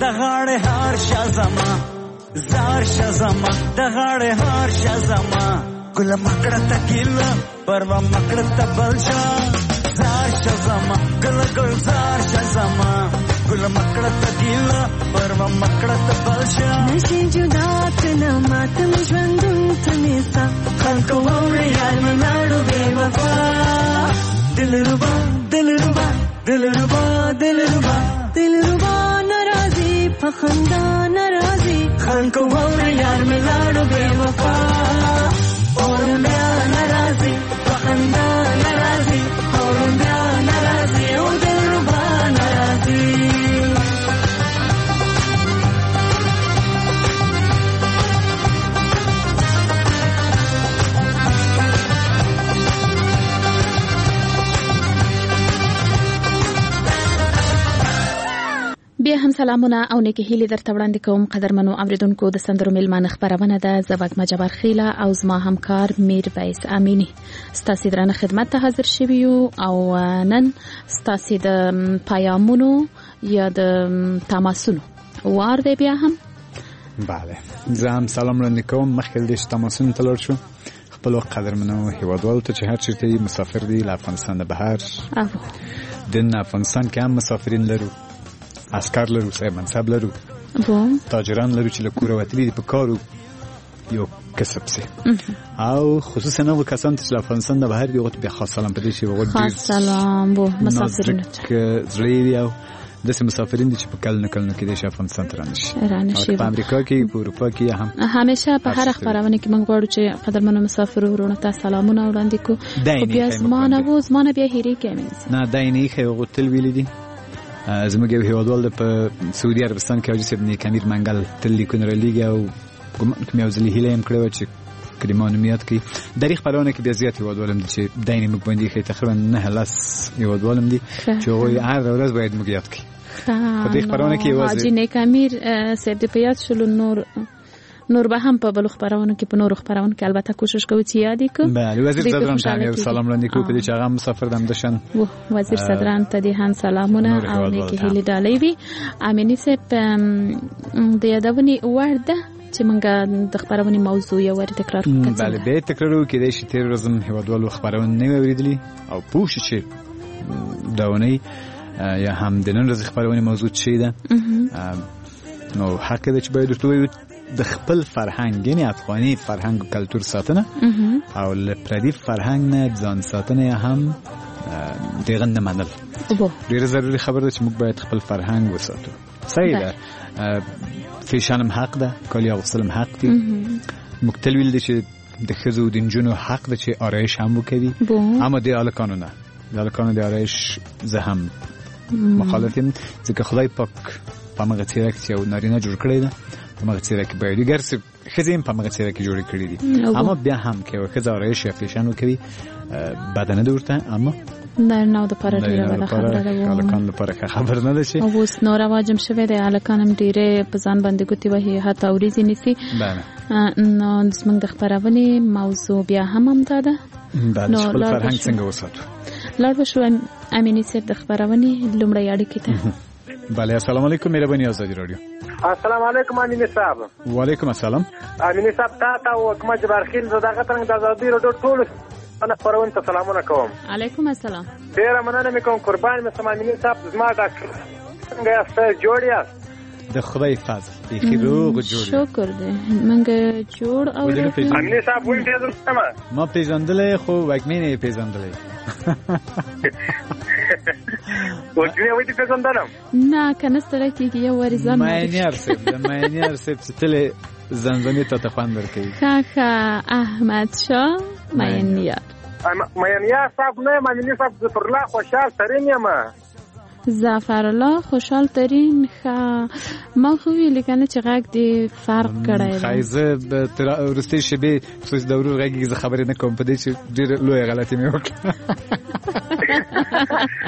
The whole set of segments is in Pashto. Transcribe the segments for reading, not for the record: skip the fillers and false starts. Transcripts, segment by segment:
غاړې هار شازما زار شازما د غاړې هار شازما ګل مکړه تکیلا پروا مکړه تبلشا زار شازما ګل ګل زار شازما ګل مکړه تکیلا پروا مکړه تبلشا نشي جدا کنا ماتم ژوندون تنسا خلکو وړي یار ملاړو بے وفا دلربا دلربا دلربا دلربا دلربا ناراضي پخندا ناراضي خلکو وړي یار ملاړو بے وفا اور بیا ناراضي پخندا ناراضي اور بیا ناراضي او دلربا ناراضي بیا هم سلامونه او نیکی هیلې درته وړاندې کوم قدرمنو اوریدونکو د سندرو میلمانه خبرونه ده زبګ مجبر خیله او زما همکار میر ویس امینی ستاسو درنه خدمت ته حاضر شوی او نن ستاسو د پیامونو یا د تماسونو وار دی بیا هم بله زه هم سلام وړاندې کوم مخکې د تماسونو ته لاړ شو خپل قدرمنو هیوادوالو ته چې هر چیرته مسافر دي له افغانستان د بهر د افغانستان کې هم مسافرین لرو عسكر لرو صاحب منصب لرو تاجران لرو چې له کوره وتلي دي په کارو یو کسب سي او خصوصا نو کسان چې افغانستان د بهر دی او بیا خاص سلام پدې شي وګورئ خاص سلام بو مسافرین زړی او د مسافرین چې په کله نکل کې د افغانستان تر نشي په امریکا کې په اروپا کې هم همیشه په هر خبرونه کې موږ غواړو چې قدرمنو مسافر ورونه ته سلامونه وړاندې کو بیا زمانه بیا هېری کوي نه دایني خو غوتل ویل دي زموږ یو هیوادوال په سعودي عربستان کې حاجي صاحب نیک امیر منګل تل لیکونه لیږي او کوم یو ځلې هیله هم کړو چې کلمانو میاد کی دریخ پرونه کې د زیات هیوادوالم دي چې دایني موږ باندې کې تقریبا نه لاس هیوادوالم دي چې هغه هر ورځ باید موږ یاد کی په دې خبرونه کې وځي حاجي نیک امیر صاحب د پیات شلو نور به هم په بل خبرونه کې په نور خبرونه کې البته کوشش کوي چې یادې کو بله وزیر صدران ته یو سلام وړاندې کوم په دې چې هغه مسافر دم دشن وزیر صدران ته دې هم سلامونه او نیکی هیلې ډالۍ وي امینی صاحب د یادونې ورده چې موږ د خبرونه موضوع یو ور تکرار کړو بله به تکرارو کې د تیروریزم هیوادوالو خبرونه نه اوریدلی او پوښ چې داونی یا هم د نن ورځې خبرونه موضوع چي ده نو حق دې چې باید ورته د خپل فرهنګ یعنی افغاني فرهنګ او کلچر ساتنه او لپاره فرهنګ نه ځان ساتنه هم دغه نه منل ډیره ضروري خبره ده چې موږ باید خپل فرهنګ وساتو صحیح ده فیشن هم حق ده کالی اغوستل هم حق دي موږ تل ویل دي چې د ښځو د نجونو حق ده چې آرایش هم وکړي اما د الکانو نه د الکانو د آرایش زه هم مخالف یم ځکه خدای پاک په مغه تیرک چې یو نارینه جوړ کړی ده په مغه تیرک باید ګرځي خزیم په مغه تیرک جوړ کړی دي اما بیا هم کې وکړه آرایش یا فیشن وکړي بدن دورته اما نه نو د پاره ډیره ولا خبره ده الکان لپاره خبر نه ده شي او اوس نور واجم شوه د الکان هم ډیره په ځان باندې ګوتی وهي هتا اوریزي نسی نو زمونږ د خبرونه موضوع بیا هم ده نو خپل فرهنګ څنګه وساتو لاړ شو امینی صاحب د خبرونه لومړی اړیکې ته بله السلام علیکم مهرباني آزادی رادیو السلام علیکم امینی صاحب وعلیکم السلام امینی صاحب تا حکومت جبرخیل زداغه څنګه د آزادی رادیو ټول انا پرون ته سلامونه کوم علیکم السلام ډیر مننه میکوم قربان مې سم امینی صاحب زما ډاکټر څنګه یاست جوړ یاست د خدای فضل بخیر روغ جوړ شکر دې منګه جوړ او امینی صاحب وایي چې ما پیژندلې خو وګمې نه پیژندلې ورته وایي چې پیژندلم نه کنه ستړی کیږي یو ورزان ماینیار سپ چې تل زنځونی ته خوان ورکړي کاکا احمد شاه ماینیار صاحب نه ماینیار صاحب ظفر الله خوشحال ترین یم ظفر الله خوشحال ترین ما خو ویل کنه چې غږ دی فرق کړی خایزه تر ورسته شبي خصوص دورو غږی زه خبرې نه کوم په دې چې ډېر لوی غلطي مې وکړه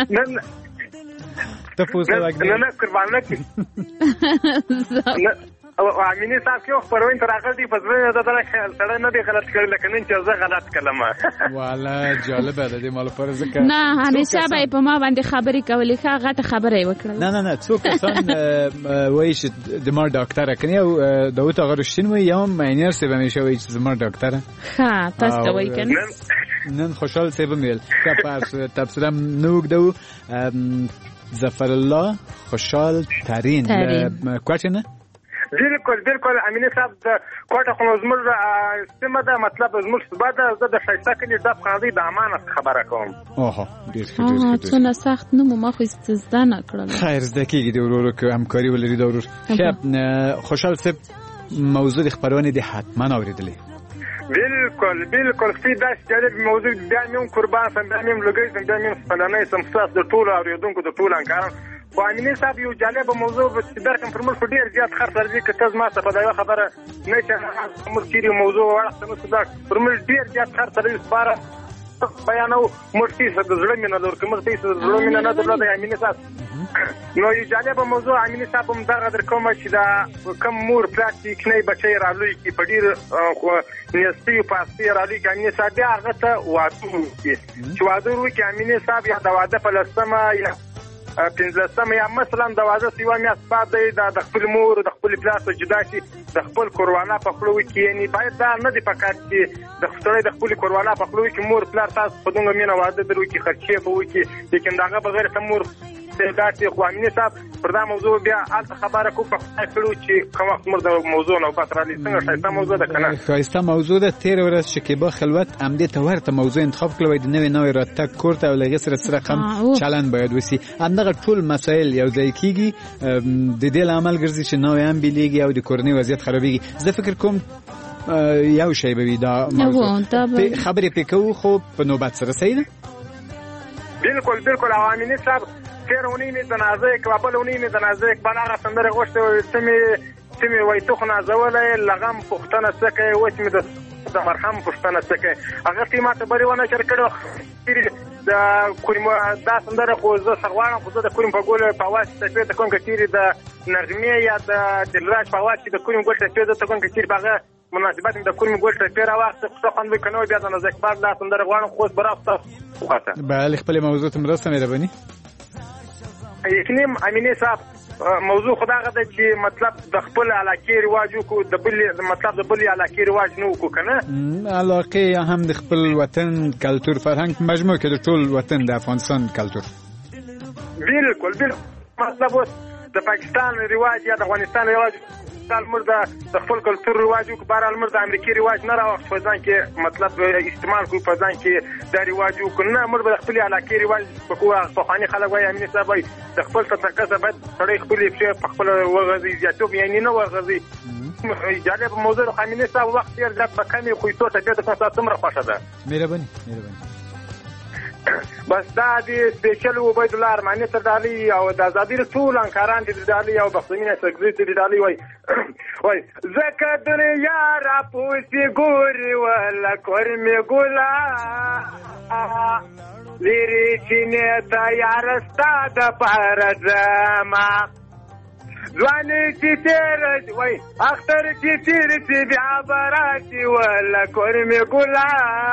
ته پوسه نه قربان نه او امینه صاحب کې خبرونه تر هغه دی په ځای د دغه سره نه دی غلط کړل لکه نن چې زه غلط کړم. والا جالبه ده دې مال پر ذکر نه همیشه به په ما باندې خبرې کولې ښه غټه خبره وکړه. نه څو کسان وایي چې د ما ډاکټر کني او داوود هغه رښتین وایي یا مینر سه به میشه وایي چې زما ډاکټر ها تاسو وایي کنه نن خوشحال سه بمیل که پس تفسیرم نوګدو ظفر الله خوشحال ترین کوټنه بالکل امینه صاحب د کوټه خو زموږ سیمه ده مطلب زموږ صبح ده د شایسته کلی د قاضي د امانت خبره کوم. اوه ډیر څونه سخت نو ما خو زده نه کړل. خیر زده کیږي د ورورو که همکاري ولري د ورور. خوشحال صاحب موضوع د خبرونه دي حتما اوریدلې. بالکل سپی داس جالب موضوع بیا مې قربان سم بیا مې لګی سم بیا مې فلانه سم تاسو د ټولو اوریدونکو د ټولو انکاران خو امینه صاحب یو جالب موضوع چې درکم پر موږ ډیر زیات خرڅ لري که تاسو ما ته په دا خبره نه چې موږ چیرې موضوع ورته نو صدا پر موږ ډیر زیات خرڅ لري سپاره بیانو مرتي د زړه مینه لور کوم څه د زړه مینه نه درلوده امینه صاحب نو یو جالب موضوع امینه صاحب هم دا غدر کوم چې دا کم مور پلاستیک نه بچي رالوي کی په ډیر خو نستی پاستی رالوي کی امینه صاحب هغه ته واده وکړي چې واده وکړي امینه صاحب یا دا واده په لسمه یا پنځلسمه یا مثلا د واده سیوا میاشت بعد د خپل مور د خپل پلاس جدا شي د خپل کوروانا په خپلوي کې یعنی باید دا نه دی پکات چې د خپل د خپل کوروانا په خپلوي کې مور پلار تاسو په دومره مینه واده درو کې خرچې به وکړي لیکن داغه بغیر ته مور داسې خو امینه صاحب پر دا موضوع بیا الته خبره کو په کړو چې کوم وخت مرده موضوع نو پاتره لې څنګه شایسته موضوع ده کنه شایسته موضوع ده تیر ورځ چې کې به خلوت امدې ته ورته موضوع انتخاب کړو د نوې راتګ کوړه او لږه سره قم چالان باید وسی همدغه ټول مسائل یو ځای کیږي د دې عمل ګرځي چې نوې هم بلیږي او د کورنۍ وضعیت خرابېږي زه فکر کوم یو شی به دا خبرې پکو خو په نوبت سره صحیح ده بالکل امینه صاحب تیرونی می تنازع کبلونی می تنازع بناغه سندره غوښته سمي وای تو خنا زولای لغم پختنه سکه وښ می د مرهم پختنه سکه هغه تیمه ته بری ونه چر کړو د کوم دا سندره خو زه سغوانم خو د کوم په ګول په واسطه چې د کوم کتیری د نرمه یا د دلراج په واسطه د کوم ګول چې د کوم کتیر بغه مناسبت د کوم ګول ته پیرا وخت خو خوند وکنو بیا د نزدیک بعد لا سندره غوانم خو برافته بله خپل موضوع ته مرسته مې ربني یقینم امینه صاحب موضوع خداغه ده چې مطلب د خپل علاقې رواجو کو د بل مطلب د بل علاقې رواج نو کو کنه علاقې هم د خپل وطن کلچر فرهنګ مجموع کې د ټول وطن د افغانستان کلچر بالکل مطلب د پاکستان رواج یا د افغانستان رواج مرده د خپل کلچر رواجو کو بهر مرده امریکای رواج نه راوخت په ځان کې مطلب استعمال کو په ځان کې د رواجو کو نه مرده خپل علاقې رواج په کوه صحاني خلک وای امینه صاحب د خپل تطقه باید سړی خپل په خپل وغزي زیاتوب یعنی نه وغزي جالب موضوع امینه صاحب وخت یې د بکمه خو ته ته د تاسو څومره خوښه ده مهرباني بس دا دی سپیشل عبید الله ارمانی سردالی او د آزادی ټول انکاران دي دالي او بخښنه سګریټ دي دالي وای زکه دنیا را پوسی ګوري ولا کور می ګلا لری چینه تیار ستاد پارځما ځواني چې تیر وای اختر چې تیر چې بیا براتي ولا کور می ګلا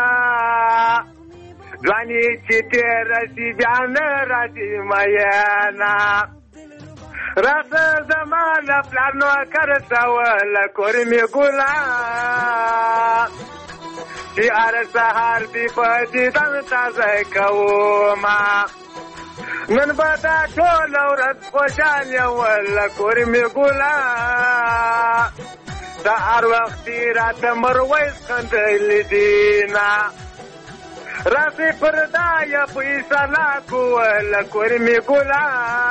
ځواني چې تیر چې بیا نه راځي میانا راځه زمانه پلان نو کرتا ولا کور می ګلا چې ار سحر دی پدې دم تازه کوما نن بدا ټول ورځ خوشاله ولا کور می ګلا دا هر وخت راته مرويس خندل دینا راځي پردا یا پیسې لا کوله کور می ګلا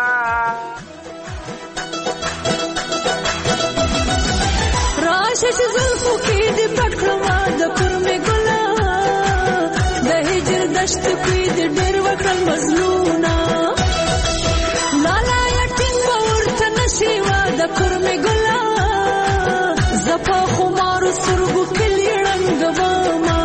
راشه چې زلفو کې دې پټ کړم د کور می ګلا د هجر دشت کې دې ډېر وکړل مظلومنا لالا یټین ورته نشي وا د کور می ګلا زپا خمار سرګو کې لړنګ وما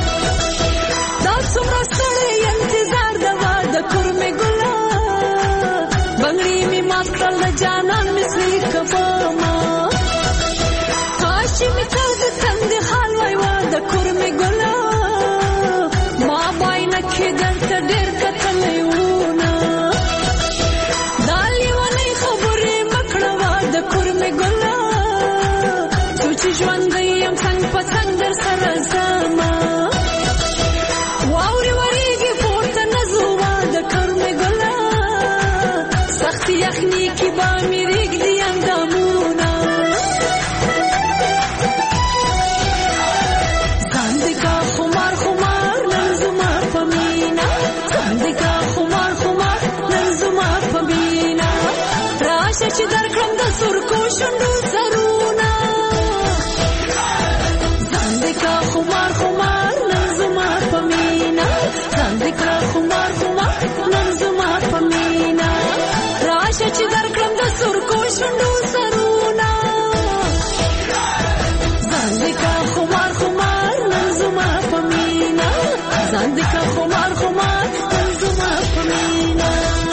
څومره ستړی انتظار دوا د کور می ګلا بنگړی می ماستل جانان مثلی کفما شونډو سرونه ځان دې کا خمار خمار نن زما په مینا ځان دې کا خمار خمار نن زما په مینا راشه چې درکړم د سرکو شونډو سرونه ځان دې کا خمار خمار نن زما په مینا ځان دې کا خمار خمار نن زما په مینا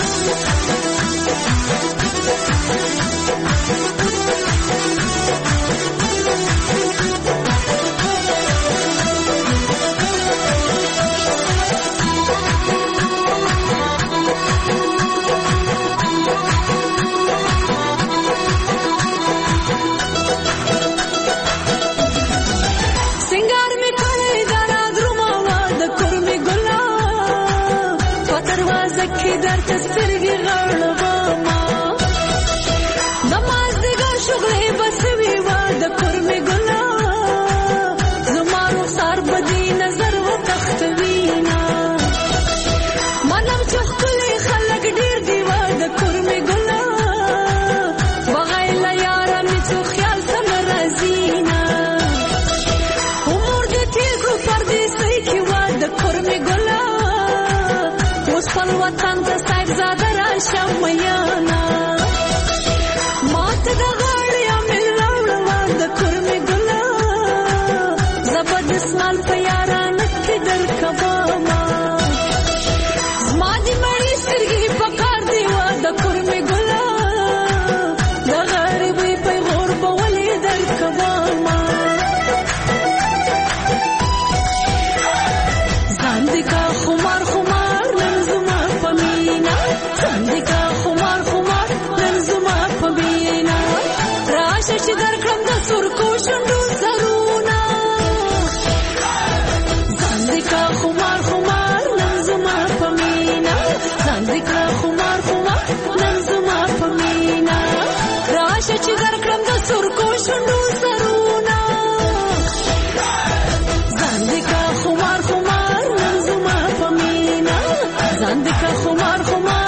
وطن ته صاحب زاده راشه میانا ماته د غاړې امل راوړه د کورمې ګله زبردست مال په یارانه کې درکومه زما د مړې سترګې په کار دی وا د کورمې ګله د غریبۍ پیغور به ولې درکومه ځان دې کا خمار خمار سندکا خمار خمار نن زما په مینا راشه چې درکړم د سرکو شونډو سرونه سندکا خمار خمار نن زما په مینا سندکا خمار خمار نن زما په مینا راشه چې درکړم د سرکو شونډو سرونه سندکا خمار خمار نن زما په مینا سندکا خمار خمار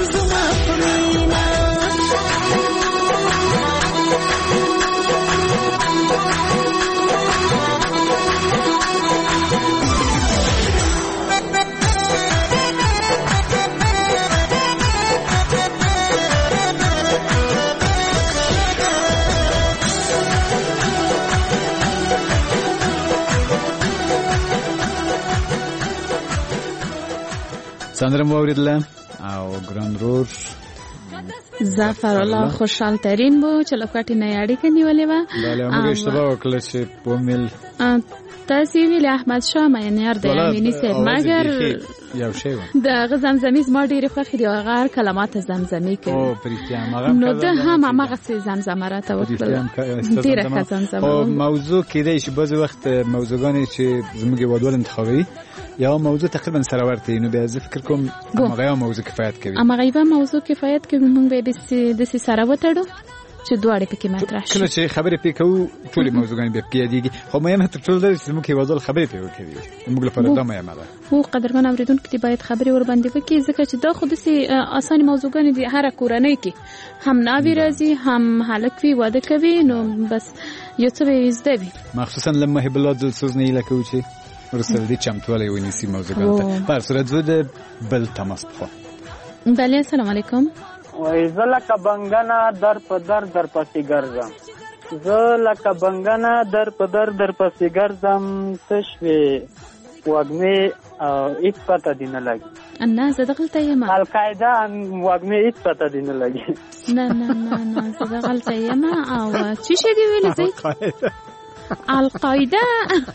سندره مو اوریدله او ګران رور ظفر الله خوشحال ترین بو چې لکټی نه اړیکه نیولې و بله موږ اشتباه وکړه چې په مل تاسو ویل احمد شاه مینار د امینی سه مگر یو شی و د زمزمي ما ډیره خوښ دی هغه کلمات زمزمي کې او پرېتیا مغه نو ده هم هغه زمزمه را ته وکړه ډیره زمزمه موضوع کېدای شي بعض وخت موضوعګانی چې زموږ ودول انتخابي یا موضوع تقریبا سره ورته نو بیا زه فکر کوم هغه موضوع کفایت کوي هغه موضوع کفایت کوي موږ به د سره وتړو چې دواړه پکې مطرح شي کله چې خبرې پکې کوو ټولې موضوعګان به پکې دیږي خو مې ته ټول درې چې موږ ودول خبرې پکې وکړي موږ لپاره دا مهمه ده خو قدرمن اوریدونکو ته باید خبرې ور باندې وکړي ځکه چې دا خود سي اسانه موضوعګان دي هر کورنۍ کې هم ناوی راځي هم هلک وی واده کوي نو بس یو څه به زده وي مخصوصا لما هي بلاد سوز نه لکه وچی ورسره دي چمتوالي ونیسي موضوعګان ته پر صورت زده بل تماس په بله السلام علیکم وای زلکه بنگنا در په در پسې ګرځم زلکه بنگنا در په در پسې ګرځم تشوي وګمه هیڅ پته دی نه لګي نه زه دغلته یم القاعده وګمه هیڅ پته دی نه لګي نه زه دغلته یم او چی شي دی ویل زه القاعده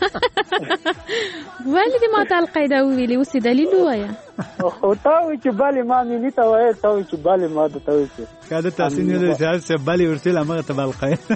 ولی دی ما ته القاعده ویلی اوس دلیل وایا خو تا و چې بل ما مې ته وای ته چې بل ما ته وای کله تاسو نه د سیاست بل ورسل هغه ته القاعده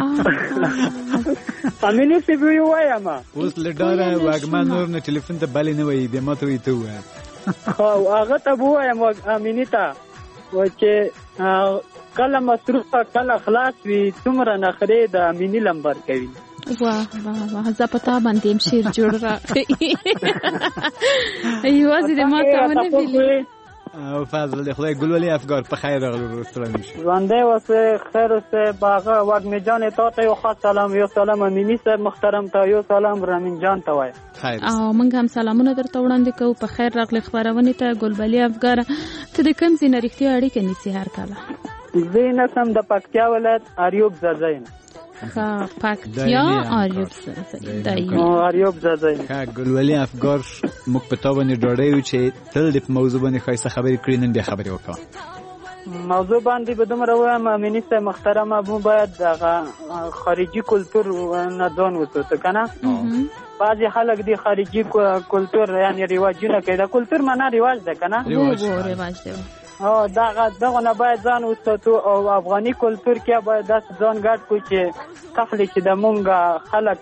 امینه سی وی وایا ما اوس لډاره واګما نور نه ټلیفون ته بل نه وای به ما ته وای ته وای خو هغه ته وایا ما امینه ته و چې کله مصروفه کله خلاص وي څومره نخره د امینی لمبر کوي واه زه پتا باندې شیر جوړ را ایوازې د ما ته ونه ویلې او فضل خدای ګلولي افګار په خیر راغلو ستړي نشي ژوندی اوسه خیر اوسه باغه وږمې جان ته ته یو خاص سلام یو سلام امینی صاحب محترم ته یو سلام رامین جان ته وای خیر او موږ هم سلامونه درته وړاندې کوو په خیر راغلی خبرونه ته ګلبلی افګار ته د کوم ځای نه رښتیا اړیکه نیسي هر کله زه نه سم د پکتیا ولایت اریوب زرزین پکتیا اریوب زرزین اریوب زرزین ښه ګلولي افګار موږ په تا باندې ډاډه یو چې تل د موضوع باندې ښایسته خبرې کړې نن بیا خبرې وکړه موضوع باندې به دومره وایم امینی صاحب محترمه مو باید دغه خارجي کلتور نه ځان وساتو کنه بعضې خلک دی خارجي کلتور یعنی رواجونه کوي د کلتور معنا رواج ده کنه رواج دی او دغه نه باید ځان وساتو او افغاني کلتور کې باید داسې ځان ګډ کړو چې تخلی چې د مونږ خلک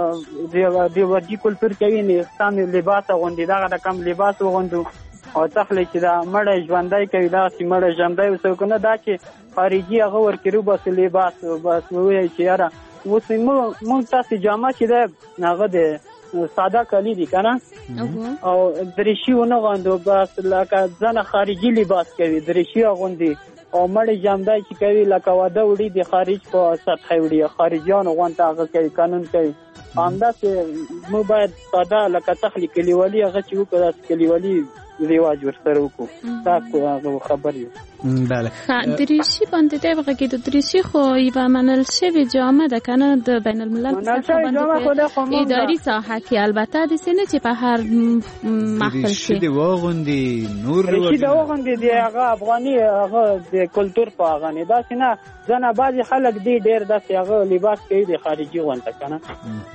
رواجي کلتور کوي نه سم لباس اغوندي دغه رقم لباس اغوندو او تخلی چې دا مړی ژوندی کوي داسې مړی ژوندی اوسو که نه دا چې خارجي هغه ورکړي بس لباس بس ووایي چې یاره اوس مونږ تاسې جامه چې ده هغه د ساده کالی دي که نه او دریشي ونه غوندو بس لکه ځنه خارجي لباس کوي دریشي اغوندي او مړی ژوندی چې کوي لکه واده وړي د خارج په سطحه وړي خارجیانو غونته هغه کوي قانون کوي همداسې موږ باید ساده لکه تخلی کلیوالي هغه چې وکړو داسې کلیوالي رواج ورسره وکړو دا خبر یو بله دریشي باندې دی وغږېدو دریشي خو یوه منل شوې جامه ده که نه د بین الملل په سطحه باندې اداري ساحه کې البته داسې نه چې په هر محفل کې دریشي د واغوندي نور دریشي د واغوندي د هغه افغاني هغه د کلتور په هغه نه داسې نه ځنه بعضې خلک دی ډېر داسې هغه لباس کوي د خارجي غونته که نه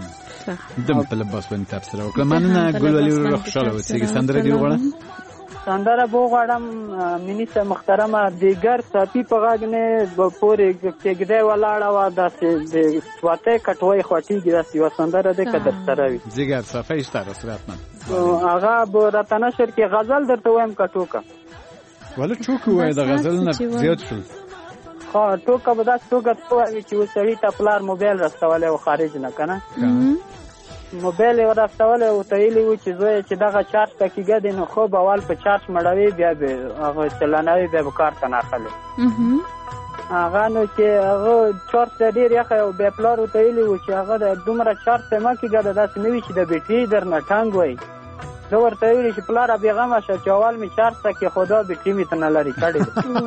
دم په لباس باندې تبصره وکړه مننه ګلولي ورور خوشحاله اوسېږي سندره دې وغواړه سندره به وغواړم میني صاحب محترمه دیګر ساپي په غږ نه پورې کېږدی ولاړه وه داسې د سواتۍ کټوۍ خوټېږي داسې یوه سندره دی که در سره وي جګر صافی شته رسراتمن هغه به راته نشر کې غزل درته وایم که ټوکه ولې ټوکه ووایه د غزل نه زیات شول ټوکه به داسې توګه ته ووایي چې اوس سړي ته پلار موبایل رسولی و خارج نه که نه موبایل یې ورسولی و ته ویلي و چې زویه چې دغه چارج دقیقه دی نو خوب اول په چارج مړوي بیا به هغه چلنوي بیا به کار ته نه اخلي هغه نو چې هغه چارج ته ډېر یخی او بیا پلار ورته ویلي و چې هغه د دومره چارج ته مه کېږه داسې نه وي چې د بیټرۍ در نه ټنګ وایي زه ورته ویلي چې پلاره بېغمه شه چې اول مې چارج ته کېښوده بیټرۍ مې ته نه لرې کړې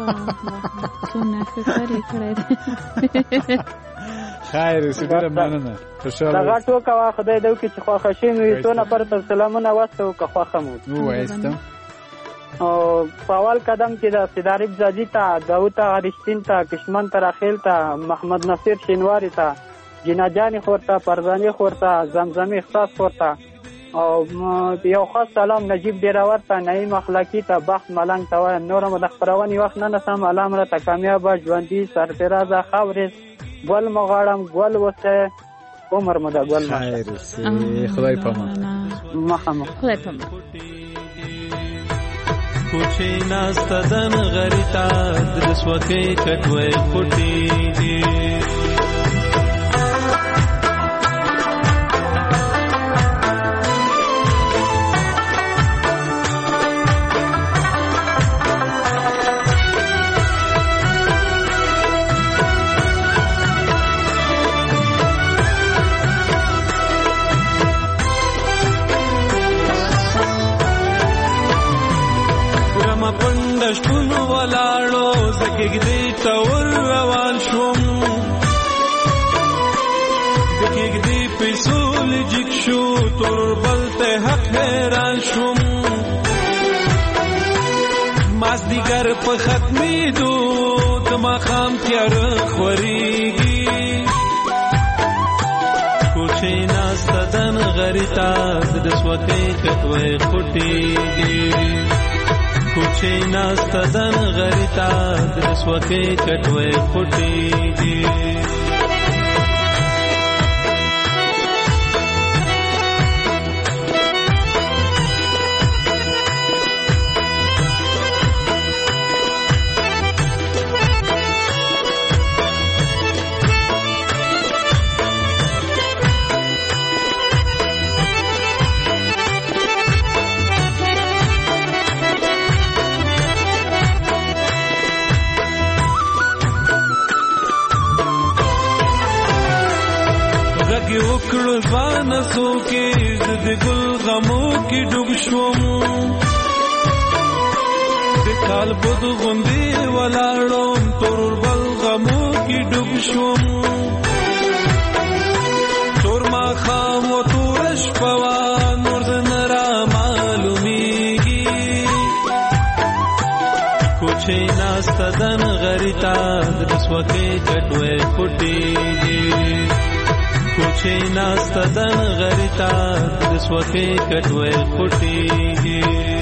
خیر اوسې ډېره مننه دغه ټوکه وه خدای دې وکړي چې خوښه شوې مې وي څو نفرو ته سلامونه واستوو که خوښه مو ووایستم او په اول قدم کې د سیدارب زاجي ته داود غریشتین ته کشمن ته راخیل ته محمد نصیر شینواري ته جیناجاني خور ته فرزاني خور ته زمزمي اختصاص خور ته او یو خاص سلام نجیب ډیراور ته نعیم اخلاقی ته بخت ملنګ ته وایم نور مو د خپرونې وخت نه نسم الله مره ته کامیابه ژوندي سرفرازه خاورې ګل مو غواړم ګل اوسه عمر مو د ګل خیر اوسې خدای پامان مخامخ خدای پامان کوچې ناسته دن غریتا د سوکې کټوي پټي دي شپونو ولاړو زکېږدی ته ور روان شوم دکېږدی پیسو لجیک شو توربل ته حق حیران شوم مازدیګر په ختمېدو د ماښام تیاره خورېږي کوچې ناسته دن غري ته د سوکۍ کټوۍ خوټېږي کوچې ناسته دن غري ته د سوکۍ کټوۍ خوټېږي کې وکړل بانسو کې د ګل غمو کې ډوب شوم د کال بود غوندې ولاړم تور بل غمو کې ډوب شوم تور ما خام و تور شپوا نور نرا معلومیږي کوچې ناستدن غریتا د سوکې چټوي پټيږي کوچې ناستدن غریتا د سوکې چټوي پټيږي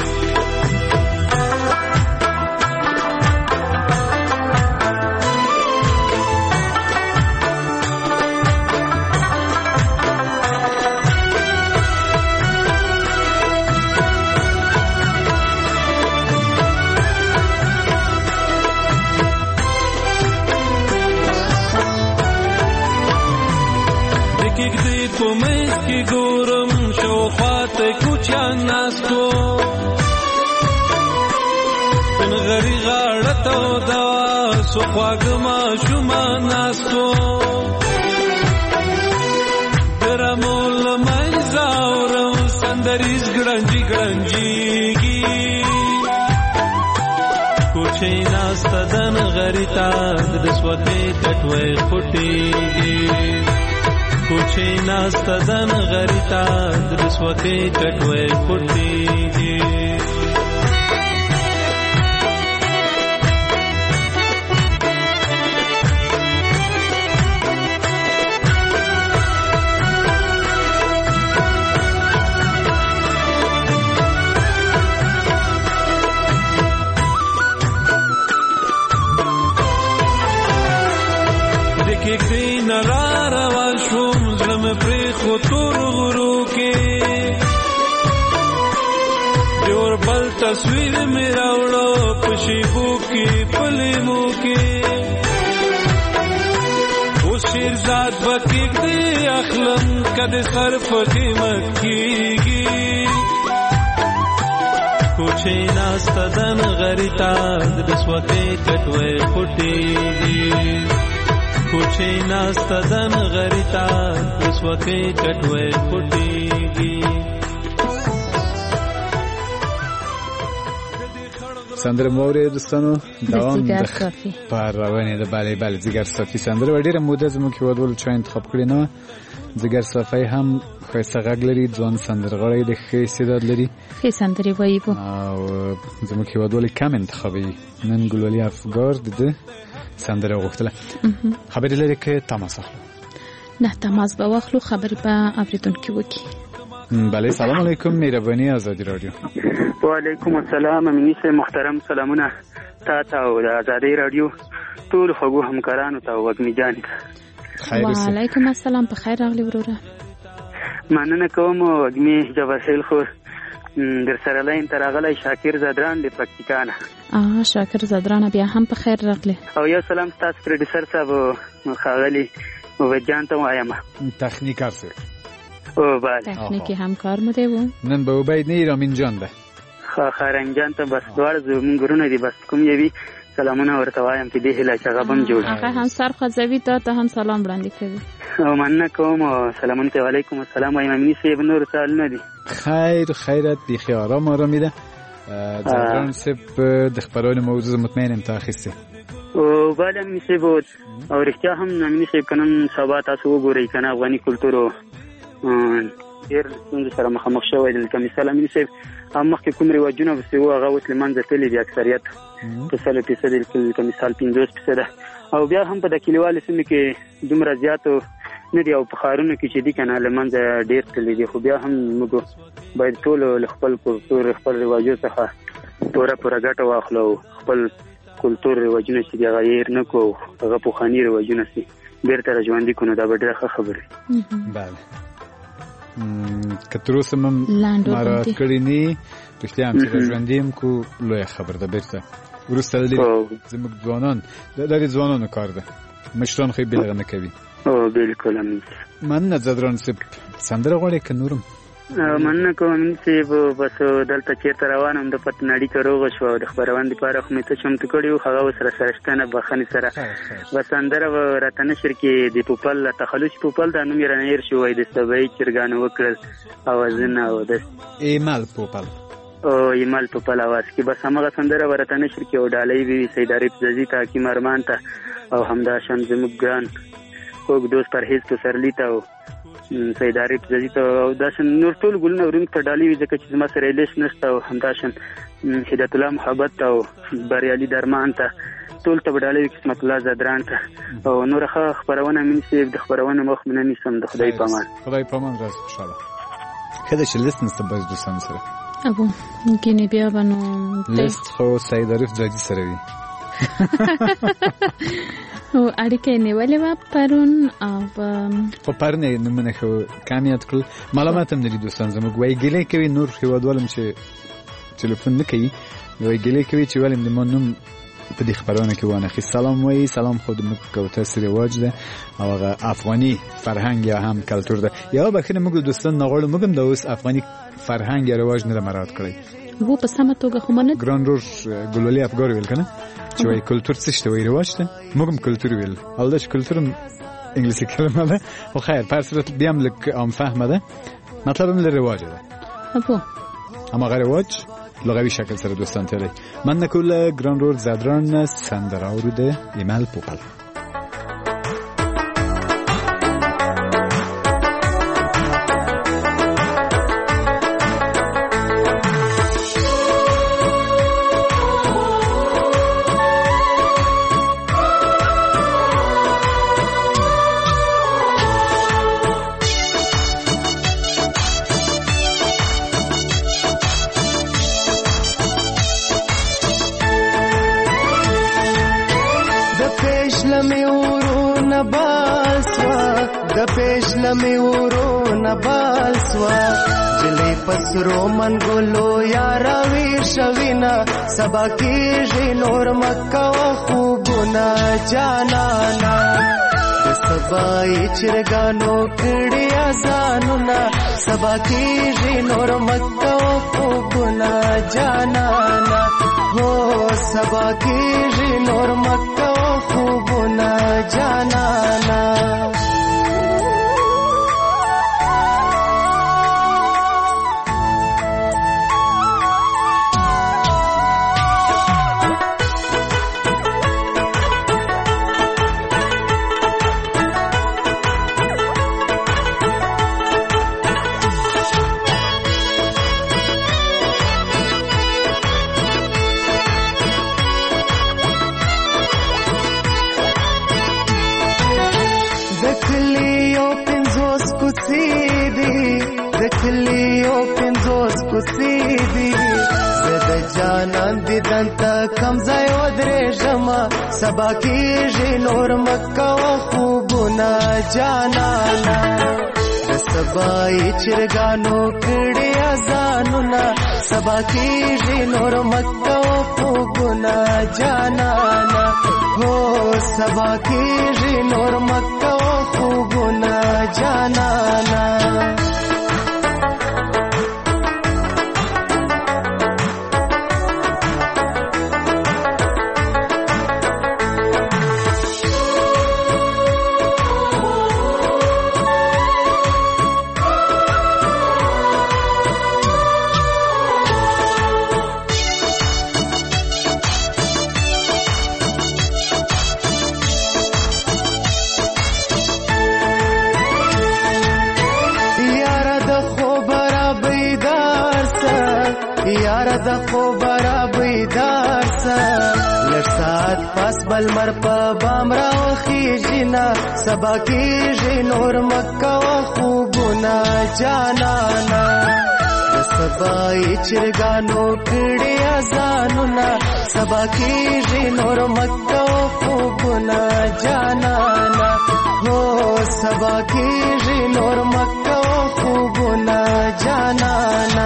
کومې کې ګورم شو خواته کوچان ناستو تن غری غاړه ته دا سو خواګما شوما ناستو درمول مې زاورم سندریز ګړنجي ګړنجيږي کوچې ناستدن غریتا د سوته کټوي خټيږي کوچې ناستدن غریتا د سوکې کټوي پټيږي دکې کین را روان شوم زلم پرې خو تور غرو کې دیور بل تصویر مې راوړو په شیبو کې پلیمو کې اوس شیرزاد بکیک دی اخلم کده سر په قیمت کېږي کوچې ناستدن غریتا د سوکې کټوي پټيږي کوچې ناستدن غریتا اوس وکې کټوي پټيږي سندره مورې دوستانو دوام د پروانې د بالي زیګر صافي سندره ډیره موده زموږ کې ودول چې انتخاب کړی نو زیګر صافي هم خاصه غږ لري ځوان سندرغاړی د ښه استعداد لري ښه سندرې وایي او زموږ کې ودول کم انتخابي نن ګلولي افګار د سندره غوښتله خبرې لري کې تماس اخلو نه تماس به واخلو خبرې به اوریدونکو وکړي بله سلام علیکم مهرباني آزادی رادیو و علیکم السلام امینی سے محترم سلامونه تا او د آزادی رادیو ټول خوږو همکارانو ته وګمی جان و علیکم السلام په خیر راغلی وروره مننه کوم وګمی جبرخیل خو در سره لاین تراغلی شاکر زدران د پکتیکانه شاکر زدران بیا هم په خیر راغلی او یو سلام تاسو پروډوسر صاحب خاغلی وجان ته وایم تخنیکار سره او بله تکنیکی همکار مو دی و نن به عبید نه رامین جان ده خارن جان ته بس دوار زمون ګرونه دی بس کوم یوي سلامونه ورته وایم چې دې هله شغبم جوړ هغه هم سر خوځوي ته هم سلام وړاندې کوي او مننه کوم سلامونه علیکم السلام وایم امینی صاحب نور سوالونه دي خیرت دی خیارام آرامی ده زدران سب د خبران موضوع مطمئنم تا اخیسته او بله امینی صاحب او رښتیا هم امینی صاحب کنن سبا تاسو وګورئ کنه افغاني کلتور ډېر څنګه سره مخامخ شوی د مثال امینی صاحب هم مخکې کوم رواجونه وسو هغه اوس له منځه تللي دي اکثریت په 100% کې مثال 50% او بیا هم په د کلیوالو سیمو کې دومره زیاتو نه دی او په ښارونو کې چې دي کنه له منځه ډېر تللي دي خو بیا هم موږ باید ټول له خپل کلتور خپل رواجو څخه پوره ګټه واخلو خپل کلتور رواجونه چې دی هغه هېر نه کړو هغه پخواني رواجونه چې بیرته راژوندي کړو دا به ډېره ښه خبره بله که تر اوسه مم مراعات کړي نه رښتیا هم چې راژوندي یم کو لویه خبره ده بیرته وروسته زموږ ځوانان دا د ځوانانو کار ده مشران خو یې بېلغه نه کوي او بالکل مننه زدران صاحب سندره غواړې که نورم مننه کوم چې بس دلته چیرته روانم د پتنړی ته روغ شو د خبرونه لپاره خو مې ته چمتو کړیو هغه سره سرشتنه بخنی سره بس اندره راته نشر کې د پوپل تخلص پوپل د نوم رنیر شو د سبای چرګانو وکړل اوازونه او د ایمال پوپل او ایمال پوپل اواز کې بس هغه سندره ورته نشر کې او ډالۍ وی سید عارف ززی ته کی مرمان ته او همدا شان زموږ ګران کوګ دوست پرهیز تو سرلی ته سید عارف ززی ته او داشن نور ټول ګلنه ورم ته ډالۍ وی ځکه چې ما سره لیش نشته او همدا شان هدایت الله محبت او بریالي درمان ته ټول ته ډالۍ قسمت الله زدران ته او نور خبرونه من سي د خبرونه مخ من نسم د خدای پامان راز خوشاله کله چې لیست نست باز دوستان سره ابو ګینه بیا باندې لیست خو سید عارف ززی سره وی او اړیکې نیولې و پرون او په پرنه نمونه خو کامیات کړ معلومات هم لري دوستان زموږ وای ګلې کوي نور هیوادوالم چې ټلیفون نه کوي وای ګلې کوي چې ولیم د مونږ په دې خبرونه کې وانه خي سلام وای سلام خود موږ کو تاسو رواج ده او افغاني فرهنګ یا هم کلچر ده یا بخنه موږ دوستان نغړو موږ د اوس افغاني فرهنګ یا رواج نه مراد کړی وو په سمه توګه خو منه ګران روش ګلولي افګار ویل کنه چې وای کلچر څه شته وای رواج ته موږ هم کلچر ویل البته کلچر انګلیسي کلمه ده او خیر په صورت بیا هم لک ام فهمه ده مطلب هم رواج ده ابو اما غیر رواج لغوی شکل سره دوستان تلی من نکول گران رور زدران سندرا رو ده ایمال پوپل می ورو نبال سوا جلی پسرو من گلو یارا ویر شوینا سبا کیږي نور مکه و خوبنا جانانا سبای چرګانو کړي ازانونا سبا کیږي نور مکه و خوبنا جانانا هو سبا کیږي نور مکه و خوبنا جانانا دنتا کم ځای ودرې جما سبا کیږي نور مکه و خوبنا جانانا سبای چرګانو کړي ازانونا سبا کیږي نور مکه و خوبنا جانانا هو سبا کیږي نور مکه و خوبنا جانانا د خو برا بیدار سا لړسات پاس بل مر په بام راوخی جنا سبا کیږي نور مکه و خوبنا جانانا سبای چرګانو کړي ازانونا سبا کیږي نور مکه و خوبنا جانانا هو سبا کیږي نور مکه و خوبنا جانانا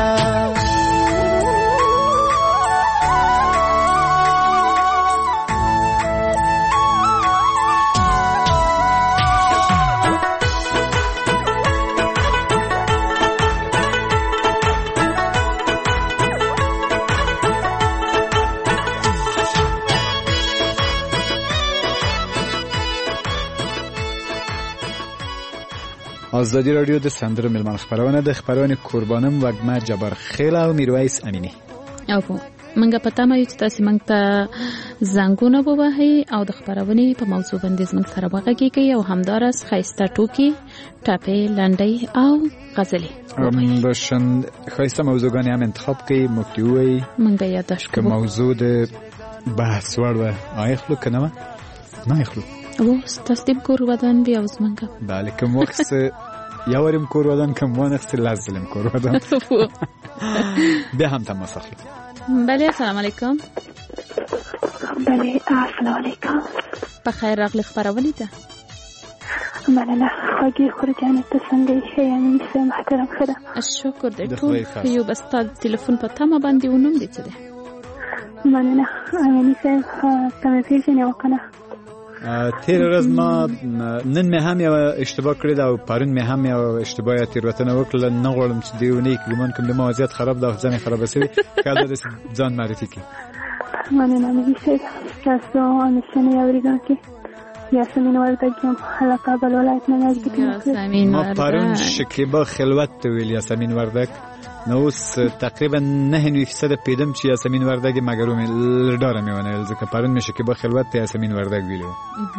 ازادي رادیو د سندرو ملمان خبرونه د خبرونه قربانم وګما جبر خیل او میرویس امینی او منګه پتا مې چې تاسو منګ ته زنګونه ووهي او د خبرونه په موضوع باندې زموږ سره وغږیږي او همدارس خایسته ټوکی ټاپې لنډۍ او غزلې بشن خایسته موضوعګانی هم انتخاب کړئ مکیوي منګه یاداش که موضوع د بحث وړ و آیخلو کنه نه یخلو او ستاسو کور ودان بیا اوس منګه بله کوم وخت یاورم کور ودان کوم وخت لازم کور ودان بیا هم تماس اخلو بله السلام علیکم بله السلام علیکم بخیر راغلی خبرونه ده مننه خوږی خورجانې ته څنګه یې یعنی سه محترم خدا شکر دې ټول یو بس تا ټلیفون په تمه باندې ونوم دې څه ده مننه یعنی سه تمه پیژنې وکنه تیر ورځ ما نن مې هم یو اشتباه کړی دا او پرون مې هم یو اشتباه تیروتنه وکړه نه غواړم چې دیونه کې ګمان کوم د موازیت خراب دا ځان خراب شي کله د ځان معرفي کی مننه مې شه تاسو انشنه اوریدل کې یاسمین وردګم حلقه بل ولایت نه یاسمین ما پرون شکیبا خلوت ته ویل یاسمین وردګ نو اوس تقریبا 9% پیدم چې یاسمین وردګ مګرو مې لډاره مې ونه ځکه پرون مې شکیبا خلوت ته یاسمین وردګ ویلو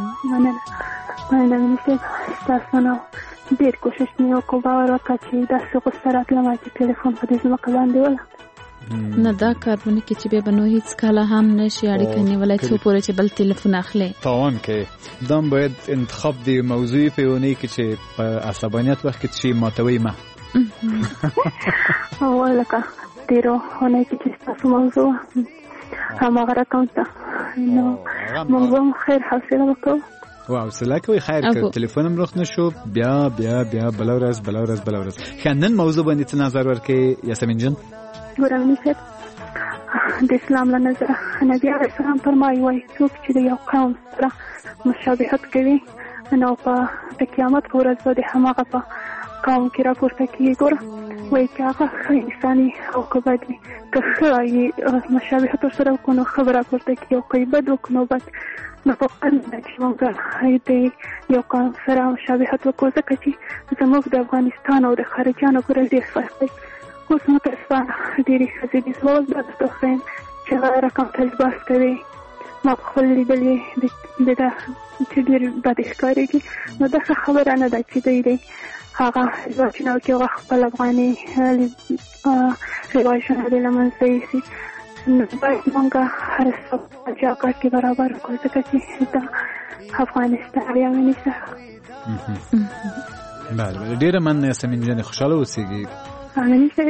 مننه مې تاسو نو ډیر کوشش مې وکړ باور وکړ چې دا څه غوښتنه کړم چې ټلیفون په دې ځمکه باندې ولا نه دا کارونه کې چې به بنو هیڅ کله هم نشي اړیکه نیولای څو پورې چې بل ټلیفون اخلي تاوان کې دام باید انتخاب دی موضوعي په ونی کې چې په عصبانیت وخت کې شي ماتوي ما او لکه تیرو هونه کې تاسو موضوع هغه رقم ته نو موږ خیر حاصله وکړو واو سلاکوي خیر که ټلیفونم روخ نشو بیا بلورز خندن موضوع باندې نظر ورکې یاسمین جان ګورم نشد د اسلام له نظر نبی علیه السلام فرمایي وای څوک چې د یو قوم سره مشابهت کوي نو په قیامت ورځ به د هماغه په قوم کې راپورته کیږي ګوره وای چې هغه انساني او کبد وي که ښه مشابهت ورسره وکړو نو ښه به راپورته کیږي او که یې بد وکړو نو بد نو په قلم ده چې موږ د یو قوم سره مشابهت وکړو ځکه چې زموږ د افغانستان او د خارجیانو ګوره ډېر فرق دی اوس متاسفانه ډېرې ښځې دي زما اوس دا درته وښیم چې هغه رقم ته لباس کوي ما خپل لیدلې د ده چې ډېر بد ښکارېږي نو دا ښه خبره نه ده چې دوی دی هغه رواجونه وکړي هغه خپل افغاني رواجونه دې له منځه یوسي نو باید موږ هر څه په جاګه کې برابر کړو ځکه چې دا افغانستان یا ونیسه بله ډېره مننه یاسمین جانې خوشحاله اوسېږي امین صاحب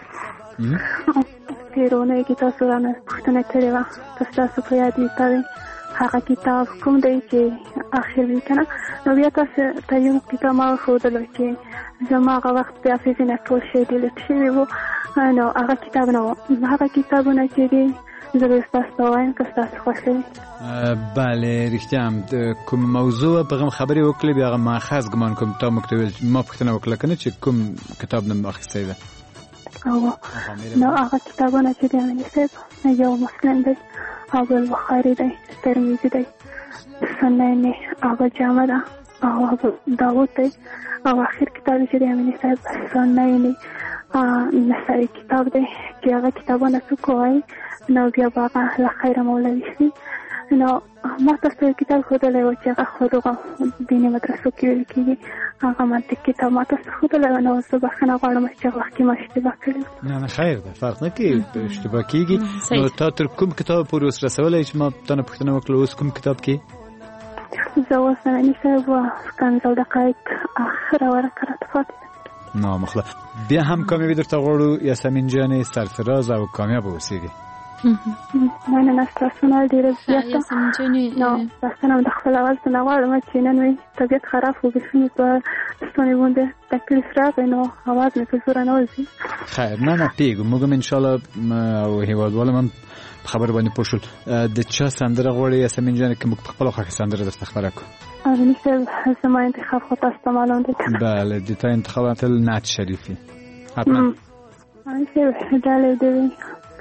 تیرونه کې تاسو رانه پوښتنه کړې وه تاسو په یاد وي هغه کتاب کوم دی چې اخر وی کنه نو بیا تاسو ته یو کتاب ما ښودلو چې زما هغه وخت بیا فیزینه ټول شی ډیلیټ شوي وو نو هغه کتاب نه و هغه کتابونه چې دي زه به تاسو ته وایم که تاسو خوښوي بله رښتیا هم کوم موضوع په کوم خبرې وکړې بیا هغه ماخذ ګمان کوم تا موږ ته ویل ما پوښتنه وکړله که نه چې کوم کتاب نه اخیستی ده نو هغه کتابونه چې دی امین صاحب یو مسلم دی او بل بخاري دی ترمذي دی سنن هغه جامع ده او هغه داود دی او اخر کتاب چې دی امین صاحب سنن نسائی کتاب دی چې هغه کتابونه څوک وایي نو بیا به هغه له خیره مولوي شي نو ما تاسو یو کتاب ښودلی و چې هغه خو دغه دیني مدرسو کې ویل کېږي هغه منطق کتاب ما تاسو ښودلی و نو زه بخښنه غواړم چې هغه وخت کې ما اشتباه کړې نه خیر ده فرق نه کوي اشتباه کېږي نو تا تر کوم کتاب پورې اوس رسولی چې ما تا نه پوښتنه وکړه اوس کوم کتاب کې زه اوس ننني صاحب کنز دقایق اخره ورقه راته پاتې ده نامخله بیا هم کامیابي درته غواړو یاسمین جانې سرفراز او کامیاب اوسېږي مننه ستاسو نه ډېره زیاته نو تاسو نه د خپل اواز نه غواړم چې نن مې طبیعت خراب و بیخي مې په ستوني باندې تکلیف راغی نو اواز مې په زوره نه وځي خیر نه پوهېږو موږ هم انشاءالله او هېوادوال هم په خبره باندې پوه شول د چا سندره غواړې یاسمین جانې که موږ په خپله خوښې سندره درته خبره کړو امین صاحب زما انتخاب خو تاسو ته معلوم دی بله د تا انتخاب تل نعت شریفي حتما امین صاحب ډالۍ دی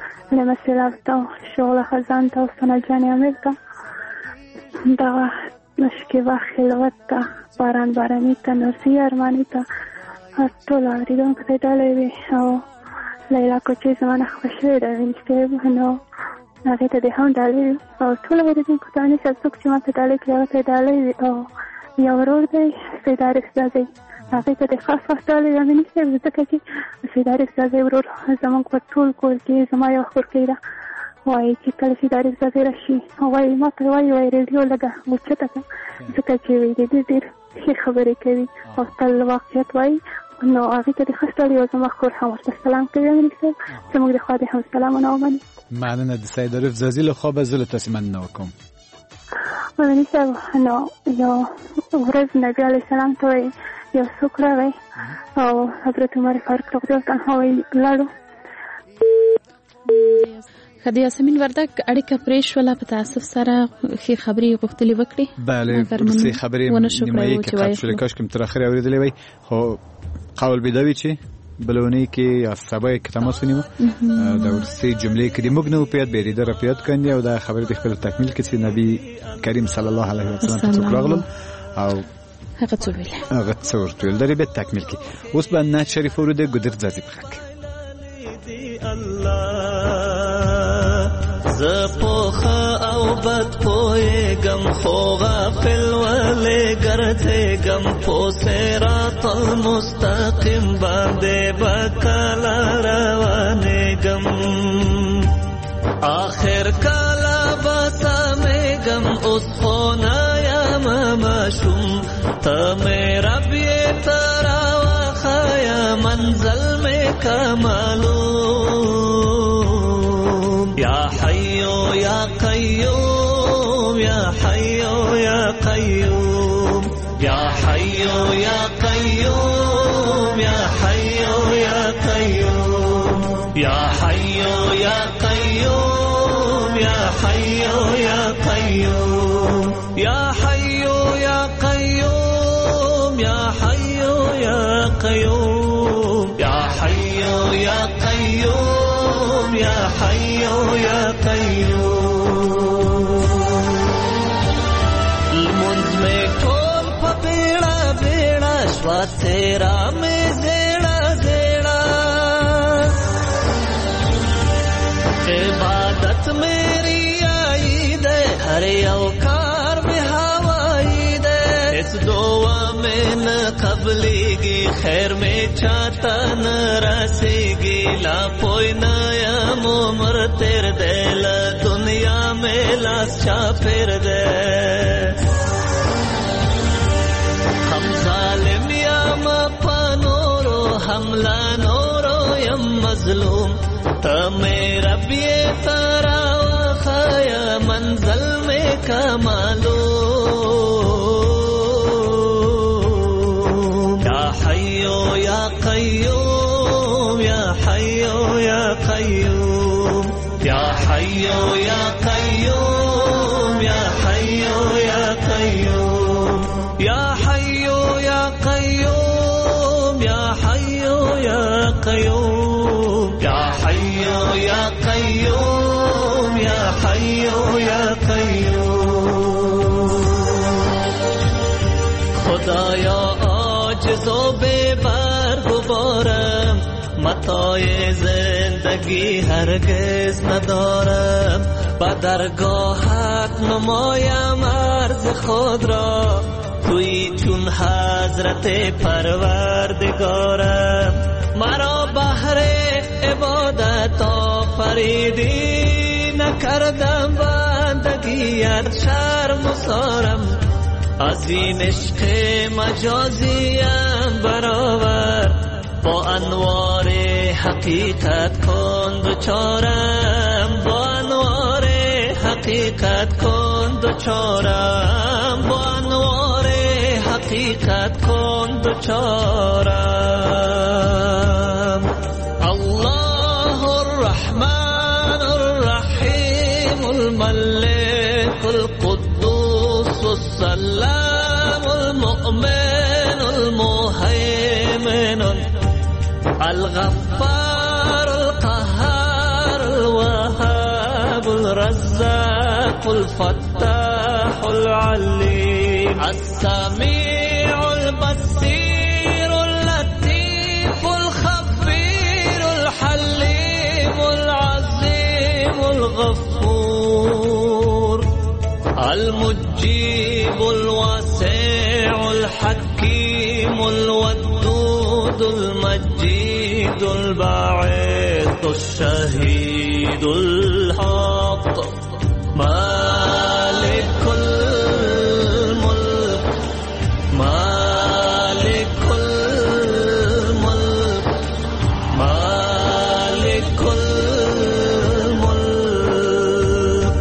لمسیلاب تا شغل خزان تا سنجانی امیر تا دا شکیبا خلوت ته باران باراني ته نورسي ارماني ته ټول اورېدونکو ته ډالۍ وي او لیلا کوچۍ زما نه خوښ شوې ده وینسټیب نو هغې ته دې هم ډالۍ وي او ټول اورېدونکو ته نشته څوک چې ما ته ډالۍ کړي هغه ته ډالۍ وي او یو ورور دی سید عارف زاده هغې ته دې خاص خاص ډالۍ وي وینسټیب ځکه چې سید عارف زاده ورور زموږ په ټول کور کې زما یو خورکۍ ده وایي چې کله چې دارې زاده راشي وایي ما ته وایي ریډیو لږه اوچته کړه ځکه چې د دې ډېر ښې خبرې کوي او تل واقعیت وایي نو هغې ته د ښه ستړي او زما خور هم ورته سلام کوي امیر صاحب زموږ د خوا د هم سلامونه ومني مننه د سید عارف زازي له خوا به زه له تاسې مننه وکړم امیر صاحب نو یو ورځ نبي علیه السلام ته وایي یو څوک راغی او حضرت عمر فاروق رضی الله عنه وایي لاړو د یاسمین وردک اړیکه پرې شوله په تاسف سره ښې خبرې غوښتلې وکړې بله ښې خبرې نیمایي کې قطع شولې کاش که مې تر اخره اورېدلې وای خو قول به دا وي چې بله اونۍ کې یا سبا یې که تماس ونیمو د وروستۍ جملې کې دې موږ نه وپیاد بېرېده راپیاد کاندي او دا خبرې د خپل تکمیل کې چې نبي کریم صلی الله علیه وسلم ته څوک راغلل او هغه څه ویل د دې بیت تکمیل کې اوس به نعت شریف اورو د ګودر ځاځي په حق زپوخه او بد پویگم خو غافل ولی گرتگم پو صراط المستقیم باندې بکلا روانگم آخر کلا بسامگم اس خونایم مشوم تا میرا بیترا وخایا منزل میں کمالو یا حیو یا قیوم یا حیو یا قیوم یا حیو یا قیوم یا حیو یا قیوم یا حیو یا قیوم یا حیو یا قیوم یا حیو یا قیوم یا حیو یا قیوم یا حیو یا قیوم یا حیو یا قیوم المنز میں ٹول پا بیڑا بیڑا شوا تیرا میں زیڑا زیڑا عبادت میری آئی دے ہر اوکار میں ہوائی دے اس دعا میں نہ قبلی گی خیر میں چاہتا نہ راسے گی لا پوئی نایا عمر تیر دے لا دنیا میں لاس چا پھر دے ہم ظالم یا مپا نورو حملہ نورو یم مظلوم تا میرا بیے تارا وخایا منزل میں کمالو یا حیو یا قیوم یا حیو یا قیوم یا حیو یا قیوم یا حیو یا قیوم یا حیو یا قیوم یا حیو یا قیوم یا حیو یا قیوم یا حیو یا قیوم خدایا عاجز و بے بار غبارم متاع زندگی هرگز ندارم با درگاهت نمایم عرض خود را توی چون حضرت پروردگارم مرا بهر عبادت آفریدی نکردم بندگیت شرم و سارم از این عشق مجازیم برآور با انوار حقیقت کن دوچارم با انوار حقیقت کن دوچارم با انوار حقیقت کن دوچارم الله الرحمن الرحیم الملك القدوس السلام المؤمن المهيمن الغفار القهار الوهاب الرزاق الفتاح العليم السميع البصير اللطيف الخبير الحليم العظيم الغفور المجيب الواسع الحكيم الودود المجيد الباعث الشهيد الحق مالك الملك مالك الملك مالك الملك.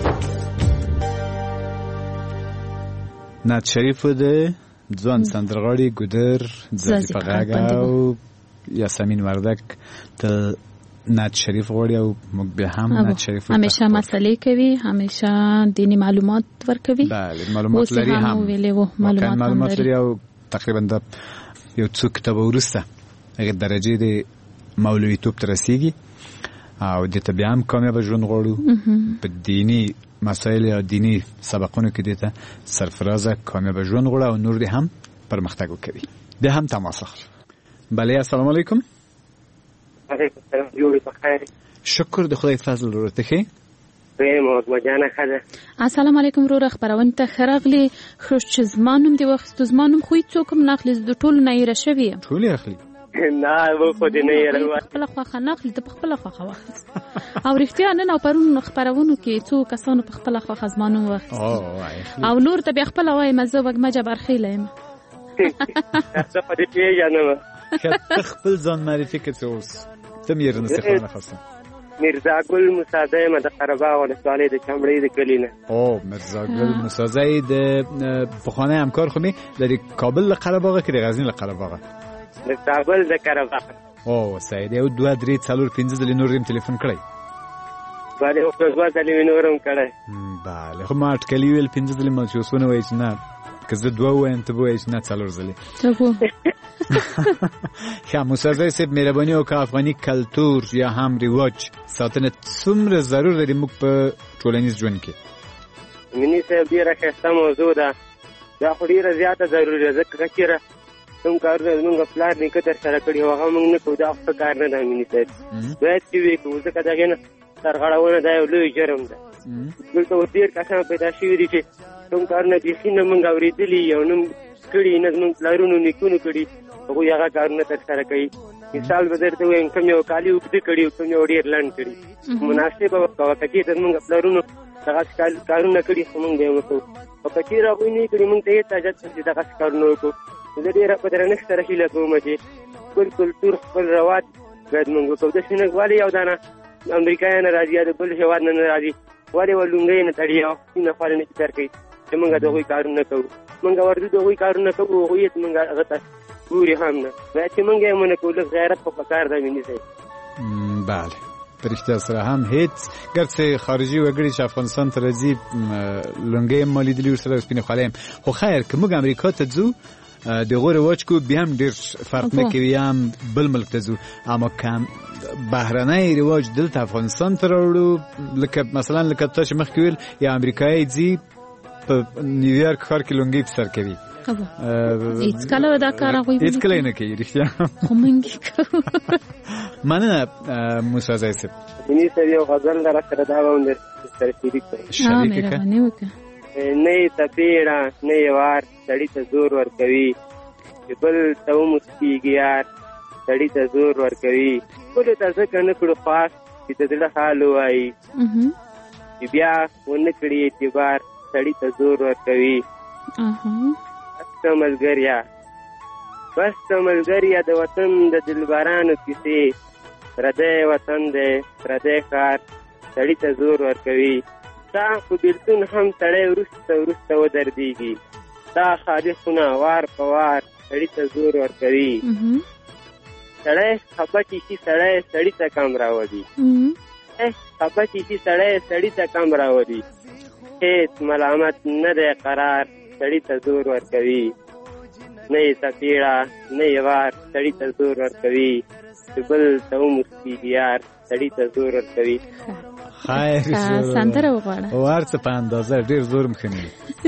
نعت شریف ده ځوان سندرغاړي ګودر زازي پغاګا او یاسمین وردک ته نعت شریف غوړي او موږ به هم نعت شریف همیشه مسئله کوي، همیشه دینی معلومات ورکوي. بله معلومات لري هم معلومات لري او تقریبا د یو څو کتاب ورسته هغه درجه د مولوی توپ تر رسیدي او د بیا هم کامیاب ژوند غوړو په دینی مسائل یا دینی سبقونو کې دته سرفرازه کامیاب ژوند غوړو او نور دې هم پرمختګ وکړي. ده هم تماس اخلي. بله السلام علیکم. علیکم السلام. جوړ په خیر. شکر د خدای فضل ورته خې. مجانه خده. السلام علیکم ورو خبرونه ته خرغلی خوش زمانم دی وخت زمانم خو څوکم ناخلی د ټولو نه یې رشوي. ټول یې اخلي. نه و خو دې نه یې راوړل. خپل خو ناخلی ته خپل خو واخل. او رښتیا نن او پرون خبرونه کې څو کسانو په خپل خو زمانم وخت. او نور ته خپل وای مزه وګ مجبر خېلم. څه په دې پیژنم. که خپل ځان معرفي کړې اوس ته مې رنسخه نه خاصه. مرزا ګل موسازی د قره‌باغ ولسوالۍ د چمړې د کلینه. او مرزا ګل موسازی د پخوانی همکار خو می د کابل له قره‌باغ کې د غزنی له قره‌باغ. د کابل د قره‌باغ. او سید یو 2 3 4 5 ځله نورم ټلیفون کړی. بله او 2 ځله نورم کړی. بله خو ما اټکلی ویل 5 ځله ما چې وسونه وای چې نه که زه 2 وایم ته وای چې نه 4 ځله. ښه موسازی صاحب مهرباني او افغاني کلتور یا هم رواج ساتنه څومره ضرور لري موږ په ټولنیز ژوند کې؟ منی صاحب ډیره ښه موضوع ده. دا خو ډیره زیاته ضروري ده ځکه چې کوم کارونه موږ پلان نه کتر سره کړی هغه موږ نه کوو. دا څه کار نه ده منی صاحب. باید چې وي کوو ځکه دا نه سرغړونه دا یو لوی جرم ده. دلته ډیر کسان پیدا شوي دي چې کوم کارونه بیخي نه موږ اورېدلي او نه کړي نه موږ پلارونو نیکونو کړي هغوی هغه کارونه ترسره کوي. مثال به درته ووایم کوم یو کالي اوږده کړي او کوم یو ډېر لنډ کړي. مناسبه وکړه که چېرته زموږ پلارونو دغسې کارونه کړي خو موږ به یې وکړو. او که چېرې هغوی نه یې کړي موږ ته هېڅ حاجت نه چې دغسې کارونه وکړو. زه ډېره په درنښت سره هیله کوم چې خپل کلتور خپل رواج باید موږ وکړو. داسې نه ولې یو دانه امریکایان راځي یا د بل هېواد نه راځي ولې ور لونګۍ نه تړي او سینه خواله نه چتر کوي چې موږ د هغوی کارونه کوو. موږ ورځو د هغوی کارونه کوو هغوی هېڅ موږ هغه ته ګوري هم نه. باید چې موږ یې ونه کوو. لږ غیرت خو پکار ده میني صاحب. بله په رښتیا سره هم هېڅ ګرڅې خارجي وګړي چې افغانستان ته راځي لونګۍ هم ما لیدلي ورسره سپینې خولۍ هم. خو خیر که موږ امریکا ته ځو د هغو رواج کو بیا هم ډېر فرق نه کوي یا هم بل ملک ته ځو. اما کم بهرنی رواج دلته افغانستان ته راوړو لکه مثلا لکه تا چې مخکې ویل یا امریکایي ځي په نیویارک ښار کې لونګۍ په سر کوي. هیڅ کله دا کار هغوی هیڅ کله نه کوي. رښتیا خو موږ یې کوو. مننه موسازی صاحب. میني صاحب یو غزل در سره دا به هم درسره شریک کړئ. مهرباني وکړه. نه یې تپېړه نه یې وار سړي ته زور ورکوي چې بل ته وموسکېږي یار سړي ته زور ورکوي. ټولو ته ځکه نه کړو خاص چې د زړه حال ووایي چې بیا ونه کړي اعتبار سړي ته زور ورکوي. بس ته ملګريه د وطن د دلبرانو کیسې پردی وطن دی پردی ښار سړي ته زور ورکوي. ستا په بېلتون هم سړی وروسته ودردېږي. ستا خالي خونه وار په وار سړي ته زور ورکوي. سړی خفه چې شي سړي ته کم راولي. خفه چې شي سړي ته کم راولي. هېڅ ملامت نه دی قرار سړي ته زور ورکوي. نه یې څپېړه نه یې وار سړي ته زور ورکوي چې بل ته وموسکېږي یار سړي ته زور ورکوي. خیر سندره وغواړه ورڅ په اندازه ډیر زور مخنی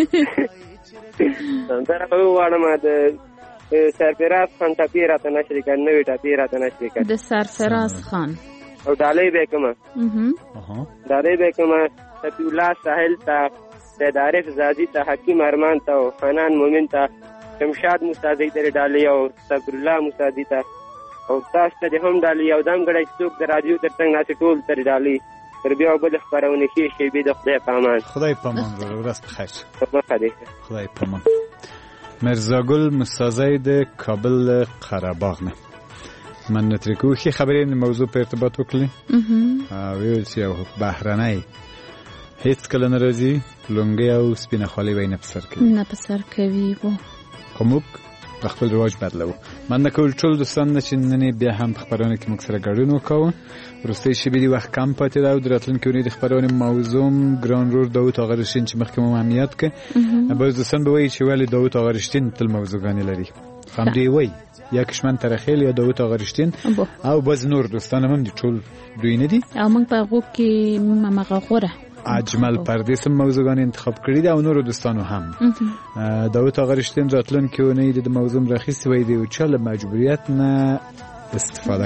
سندره وغواړم د سرفراز خان ټاپی راته نشری کړ نوې ټاپی راته نشری کړ د سرفراز خان او ډالۍ به کوم ډالۍ به کوم سپی الله ساحل ته سید عارف زادی ته حکیم ارمان ته او حنان مومن ته شمشاد مصادی ته ډالۍ او صبر الله مصادی ته او تاسو ته هم ډالۍ او دم غړي څوک د رادیو ترڅنګ ناس ټول تر ډالۍ تر بیا بل خبرونه شي به د خدای په امان خدای په امان ورځ بخیر خدای په امان مرزاگل مسازی د کابل قره‌باغ نه من نترکو خی خبرې موضوع په ارتباط وکړي ویل چې بهرنۍ هیڅ کله ناراضي لونګي او سپینه خالي وای نه پسر کوي وو کومک خپل رواج بدلو من نکول ټول دوستان چې نن بیا هم خبرونه کې موږ سره ګډون وکاو ورسته شي به وخت کم پاتې دا د راتلونکي ورځې د خبرونه موضوع ګران رور داوود آغرشتین چې مخکې مو اهمیت کې باز دوستان به وایي چې ولی داوود آغرشتین تل موضوعګانی لري هم دی وای یا کشمن ترخیل یا داوود آغرشتین او باز نور دوستان هم دي ټول دوی نه دي او موږ په غو کې ممغه غوره اجمل پردیس موضوعګان انتخاب کړی دا او نور دوستانو هم داوود آغرشتین راتلونکي ونې د موضوع راخیستي وای دی او چاله مجبوریت نه استفاده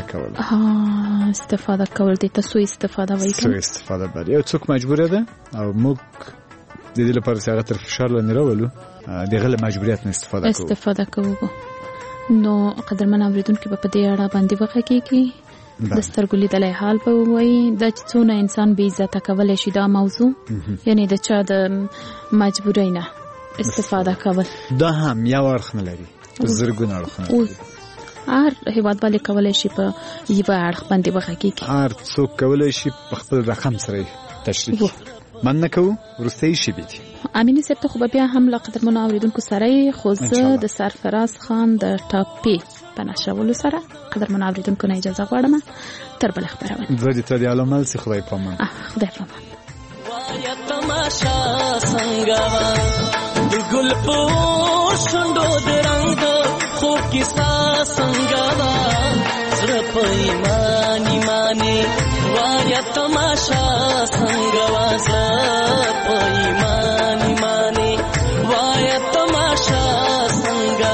کول دي تاسو استفاده وای کوم استفاده بل یو څوک مجبور ده او موږ د دې لپاره چې هغه تر فشار لاندې راولو دغه له مجبوریت نه استفاده کوو نو قدرمن اوریدونکو په دې اړه باندې وغږیږي د سترګو لیدلای حال په وایي د څونه انسان بې عزت کولای شي دا موضوع یعنی د چا د مجبورۍ نه استفاده کول دا هم یو اړخ نه لري زرګونه اړخ نه لري هر هیواد باندې کولای شي په یو اړخ باندې وغږیږي هر څوک کولای شي په خپل رقم سره تشریح من نکو ورسته شي بيدي امینه سپته خو بیا هم لا قدر مون اوریدونکو سره خو زه د سرفراز خان د ټاپی په نشولو سره قدر مون اوریدونکو نه اجازه غواړم تر بل خبرونه زه دې ته دی علامه سي خدای پامان خدای پامان وای تماشا څنګه د ګل په شوندو درنګ خو کیسه څنګه زړه په ایمانی مانی وای تماشا څنګه وازه په ایمانی مانی وای تماشا څنګه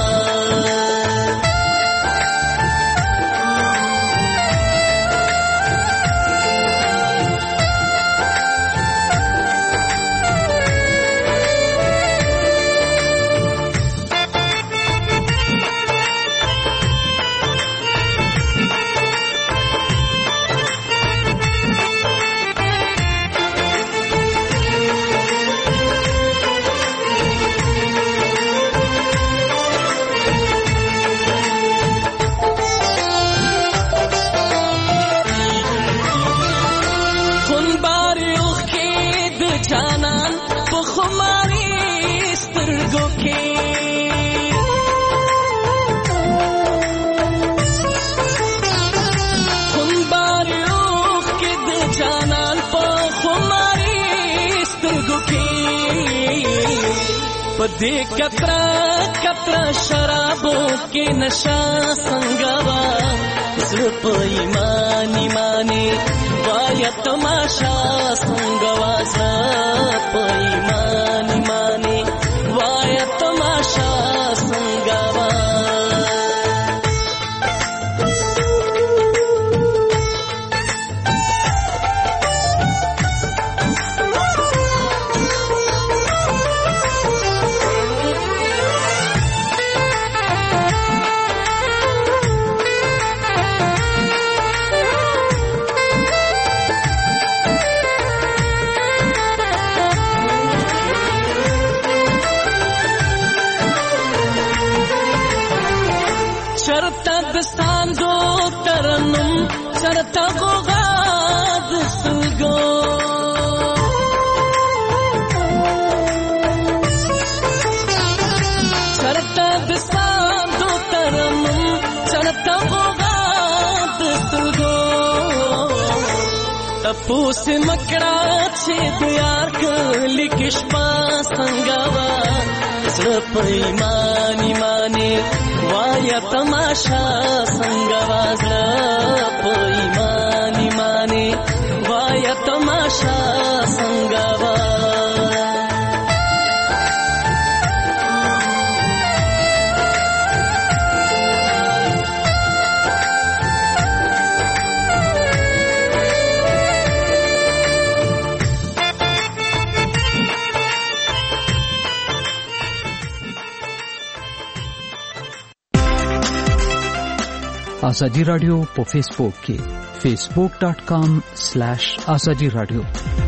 پدې کترا شرابو کې نشا څنګه وا زړه په ایمانی مانی وای تماشا څنګه وا زړه په ایمانی مانی وای تماشا څنګه وا چرتا غوغا د سلګو چرتا د ساندو ترنم چرتا غوغا د سلګو تپوس مکړه چې د یار کلی کې شپه څنګه وا زړه په ایمانی مانی وای تماشا څنګه وا زړه په ایمانی مانی وای تماشا راشا سنگوا आजादी रेडियो په فیسبوک کې facebook.com/azadi radio